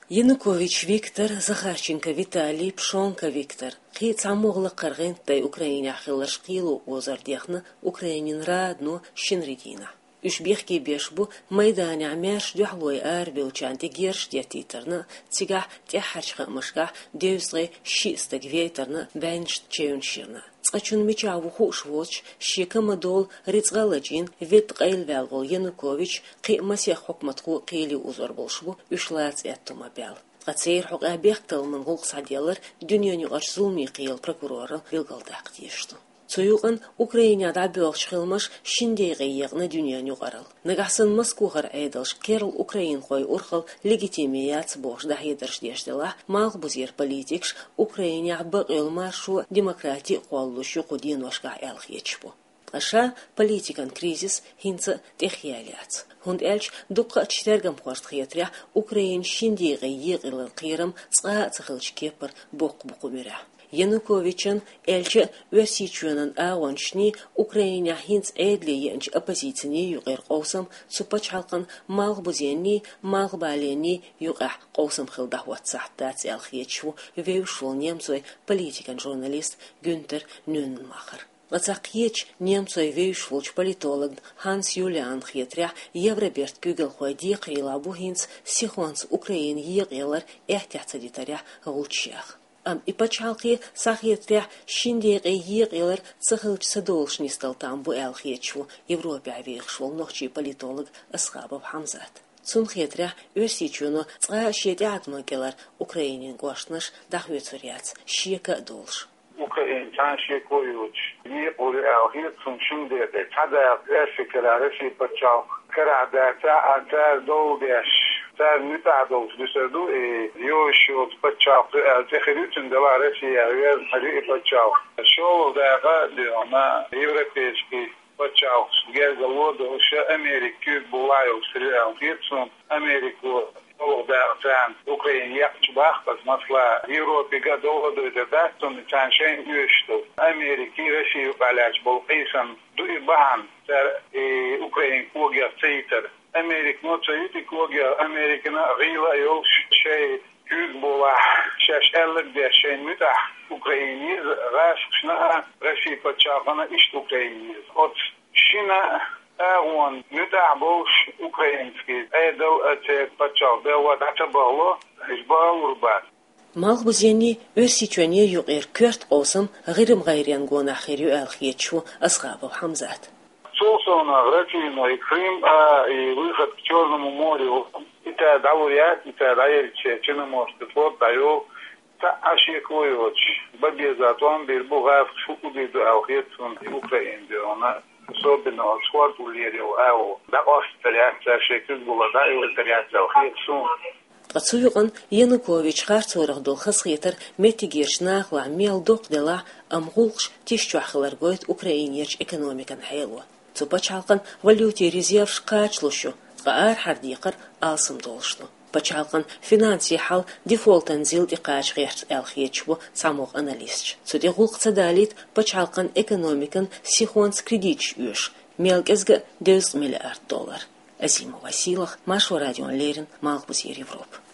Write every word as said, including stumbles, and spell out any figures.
Янукович Виктор, Захарченко Виталий, Пшонка Виктор. Қи цамоғлы қырғынтай Украина қылыш қилу озардияқны Украинин радну шинридина. Үш бехки беш бу майдане амяш дюхлой арбил чанти герш дятитерна, цигах тяхачха мышках девзгай шистак ветерна бэнш чеюнширна. Цачун мечаву хушвоч, шикама дол рицгалачин, вет қайлвялгол Янукович, қи масех хокматку қили узор болшбу, үшлац әттума бял. Қацейр хоқ әбектал мұнғол саделар, дүниені ғарзулми қиыл прокуроры билгалдақ дейшті. Цуюған Украинада бөлш қылмыш шиндейгі еғні дүниені ғарыл. Нығасын Москвағар әйдалш керл Украин қой ұрқыл легитимияц бош дахедірш дештіла, мал бұзер политикш Украиня бұғылма шу демократи қоллышу құдин вашқа әлх ечпу. Аша политикан кризис хинца техиалиац. Хунд эльч дукка чтергам қорст хетря Украин шиндейгі еғілін қирым цға цықылч кепір боқ бұқы мүрі. Януковичен эльче версичуенен ауаншни Украиня хинц эдли янч оппозицини югер қоусам супач халқын малбузенни малбалени югах қоусам хилдах ватсахтац элхечу веушул немцой политикан журналист Гюнтер Нюнмахер. Ацақиеч немцой веушулч политолог Ханс Юлиан хетря Евроберт Кюгел хуади қрила бухинц сихуанс Украин еғелар эхтяцадитаря ғулчиях. Ам и пачалки сахетря шиндеге еғелер цахылч садолшни сталтам бу элхечу Европе авиғшвол нохчи политолог Асхабов Хамзат. Цун хетря версичуну цға шеде атмагелар Украинин гошныш дахвецуряц шека долш. Ukrayna tanışık koyuç. Bir oraya ahir sunşun dedi. Tada eşkeleri şey paçal. Karada ta atar doğuş. Ta mütadol düşürdü. Yoşu paçal. Tehritün de var şey yer hadi paçal. Şu daga diyorma Evropski paçal. Gelgalodo şu Amerika bulayo sürüyor. Gitsin Amerika Олдартан Украина яқчбах пас масла Европе гадола дойде дастон чаншен юшту Америки Россию балач болқисан дуи бахан тар Украин кугя цейтер Америк но цейти кугя Американа гила йол шей күз бола шаш эллер дешен мута Украине рашшна Россия пачагана ишт Украине от шина он мутабош украинский эдо это пачал да это было избаурбат малбузени версичуне югер кёрт осам гырым гайрен гона хирю алхечу Асхабов Хамзат. Собственно, Россия и Крым и выход к Черному морю это давурят это даерче Черноморский флот даю та ашекуёч бабезатон бир бугав шукуди алхетун Украине она особенно сход улерил ау да остриация шекүз булада улерияция хитсун Ацуюган Янукович харцорог дол хасхетер метигершнах ва мелдок дела амгулш тишчахлар гойт Украинерч экономикан хайло цупачалкан валюте резерв шкачлушу гаар хардикар алсым долшлу Пачалкан финанси хал дефолтан зил дикаш герц элхечбу самох аналист. Суди гулкца далит пачалкан экономикан сихонс кредич юш. Мелкезга девять миллиард доллар. Азимова Василах, Машу Радион Лерин, Малбузер Европа.